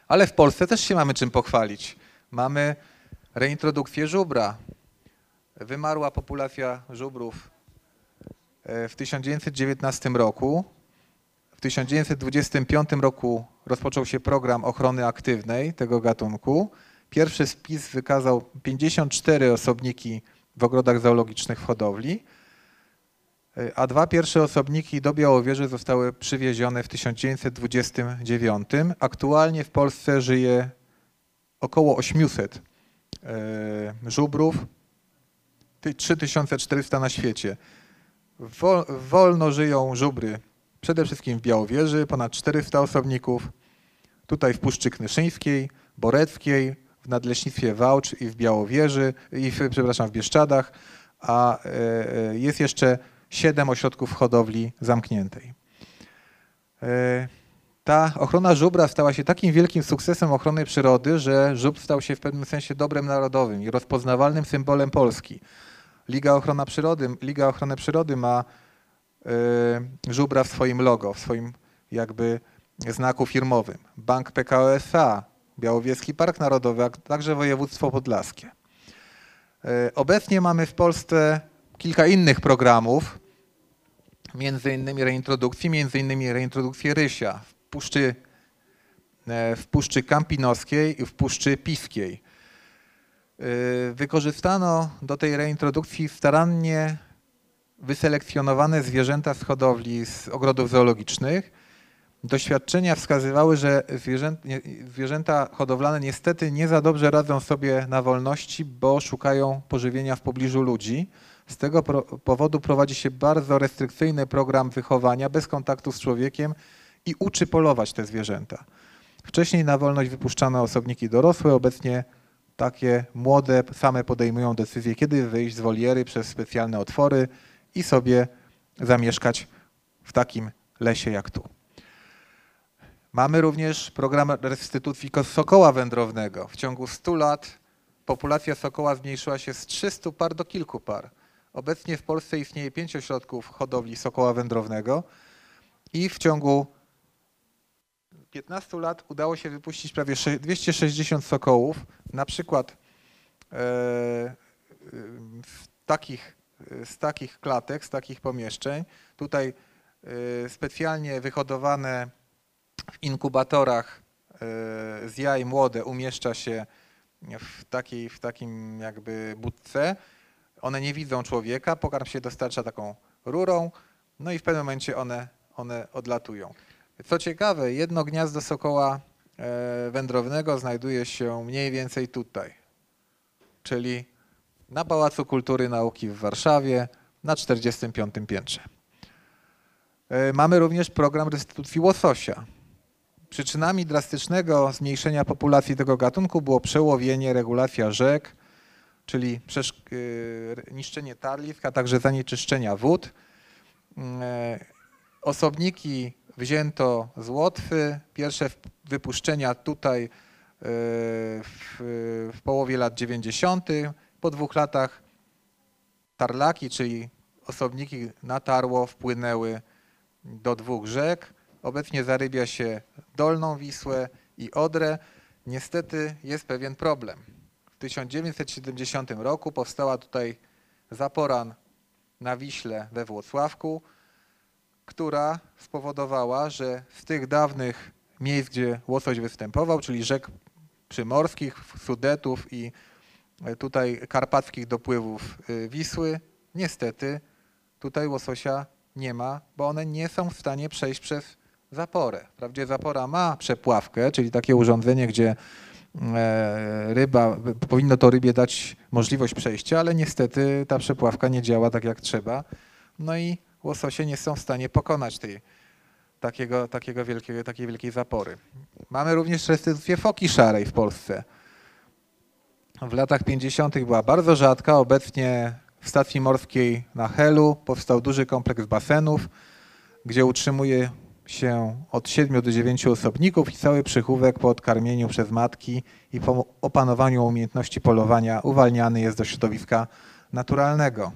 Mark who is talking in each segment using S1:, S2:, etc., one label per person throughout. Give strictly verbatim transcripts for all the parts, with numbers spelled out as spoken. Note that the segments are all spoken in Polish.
S1: Ale w Polsce też się mamy czym pochwalić. Mamy reintrodukcję żubra. Wymarła populacja żubrów w tysiąc dziewięćset dziewiętnastym roku. W tysiąc dziewięćset dwudziestym piątym roku rozpoczął się program ochrony aktywnej tego gatunku. Pierwszy spis wykazał pięćdziesiąt cztery osobniki w ogrodach zoologicznych w hodowli, a dwa pierwsze osobniki do Białowieży zostały przywiezione w tysiąc dziewięćset dwudziestym dziewiątym. Aktualnie w Polsce żyje około osiemset żubrów, trzy tysiące czterysta na świecie. Wolno żyją żubry przede wszystkim w Białowieży, ponad czterysta osobników, tutaj w Puszczy Knyszyńskiej, Boreckiej, w Nadleśnictwie Wałcz i w Białowieży, i w, przepraszam, w Bieszczadach, a jest jeszcze siedem ośrodków hodowli zamkniętej. Ta ochrona żubra stała się takim wielkim sukcesem ochrony przyrody, że żubr stał się w pewnym sensie dobrem narodowym i rozpoznawalnym symbolem Polski. Liga Ochrona Przyrody, Liga Ochrony Przyrody ma y, żubra w swoim logo, w swoim jakby znaku firmowym. Bank P K O S A, Białowieski Park Narodowy, a także województwo podlaskie. Y, obecnie mamy w Polsce kilka innych programów, między innymi reintrodukcji, między innymi reintrodukcję rysia w Puszczy, w Puszczy Kampinoskiej i w Puszczy Piskiej. Wykorzystano do tej reintrodukcji starannie wyselekcjonowane zwierzęta z hodowli, z ogrodów zoologicznych. Doświadczenia wskazywały, że zwierzęta hodowlane niestety nie za dobrze radzą sobie na wolności, bo szukają pożywienia w pobliżu ludzi. Z tego powodu prowadzi się bardzo restrykcyjny program wychowania bez kontaktu z człowiekiem i uczy polować te zwierzęta. Wcześniej na wolność wypuszczano osobniki dorosłe, obecnie takie młode same podejmują decyzję, kiedy wyjść z woliery przez specjalne otwory i sobie zamieszkać w takim lesie jak tu. Mamy również program restytucji sokoła wędrownego. W ciągu stu lat populacja sokoła zmniejszyła się z trzystu par do kilku par. Obecnie w Polsce istnieje pięć ośrodków hodowli sokoła wędrownego i w ciągu piętnastu lat udało się wypuścić prawie dwieście sześćdziesiąt sokołów, na przykład z takich, z takich klatek, z takich pomieszczeń. Tutaj specjalnie wyhodowane w inkubatorach z jaj młode umieszcza się w takiej, w takim jakby budce. One nie widzą człowieka, pokarm się dostarcza taką rurą, no i w pewnym momencie one, one odlatują. Co ciekawe, jedno gniazdo sokoła wędrownego znajduje się mniej więcej tutaj, czyli na Pałacu Kultury i Nauki w Warszawie na czterdziestym piątym piętrze. Mamy również program restytucji łososia. Przyczynami drastycznego zmniejszenia populacji tego gatunku było przełowienie, regulacja rzek, czyli niszczenie tarlisk, a także zanieczyszczenia wód. Osobniki wzięto z Łotwy. Pierwsze wypuszczenia tutaj w, w połowie lat dziewięćdziesiątych. Po dwóch latach tarlaki, czyli osobniki na Tarło wpłynęły do dwóch rzek. Obecnie zarybia się Dolną Wisłę i Odrę. Niestety jest pewien problem. W tysiąc dziewięćset siedemdziesiątym roku powstała tutaj zapora na Wiśle we Włocławku, która spowodowała, że z tych dawnych miejsc, gdzie łosoś występował, czyli rzek przymorskich, Sudetów i tutaj karpackich dopływów Wisły, niestety tutaj łososia nie ma, bo one nie są w stanie przejść przez zaporę. Wprawdzie zapora ma przepławkę, czyli takie urządzenie, gdzie ryba, powinno to rybie dać możliwość przejścia, ale niestety ta przepławka nie działa tak jak trzeba. No i łososie nie są w stanie pokonać tej, takiego, takiego wielkiego, takiej wielkiej zapory. Mamy również restytucję foki szarej w Polsce. W latach pięćdziesiątych była bardzo rzadka, obecnie w stacji morskiej na Helu powstał duży kompleks basenów, gdzie utrzymuje się od siedmiu do dziewięciu osobników i cały przychówek po odkarmieniu przez matki i po opanowaniu umiejętności polowania uwalniany jest do środowiska naturalnego.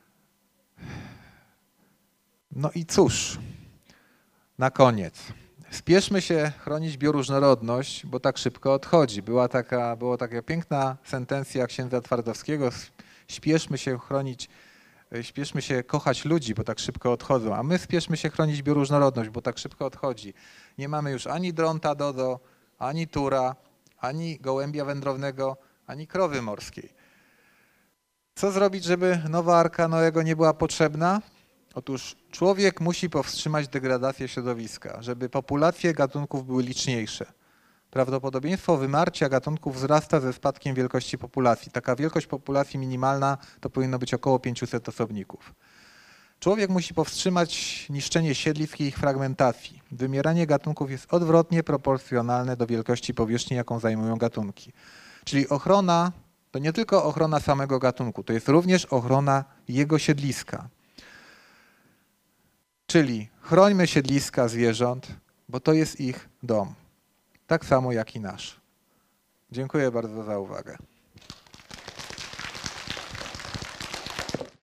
S1: No i cóż, na koniec. Spieszmy się chronić bioróżnorodność, bo tak szybko odchodzi. Była taka, była taka piękna sentencja księdza Twardowskiego: spieszmy się chronić, spieszmy się kochać ludzi, bo tak szybko odchodzą, a my spieszmy się chronić bioróżnorodność, bo tak szybko odchodzi. Nie mamy już ani dronta dodo, ani tura, ani gołębia wędrownego, ani krowy morskiej. Co zrobić, żeby nowa Arka Noego nie była potrzebna? Otóż człowiek musi powstrzymać degradację środowiska, żeby populacje gatunków były liczniejsze. Prawdopodobieństwo wymarcia gatunków wzrasta ze spadkiem wielkości populacji. Taka wielkość populacji minimalna to powinno być około pięciuset osobników. Człowiek musi powstrzymać niszczenie siedlisk i ich fragmentacji. Wymieranie gatunków jest odwrotnie proporcjonalne do wielkości powierzchni, jaką zajmują gatunki. Czyli ochrona to nie tylko ochrona samego gatunku, to jest również ochrona jego siedliska. Czyli chrońmy siedliska zwierząt, bo to jest ich dom. Tak samo jak i nasz. Dziękuję bardzo za uwagę.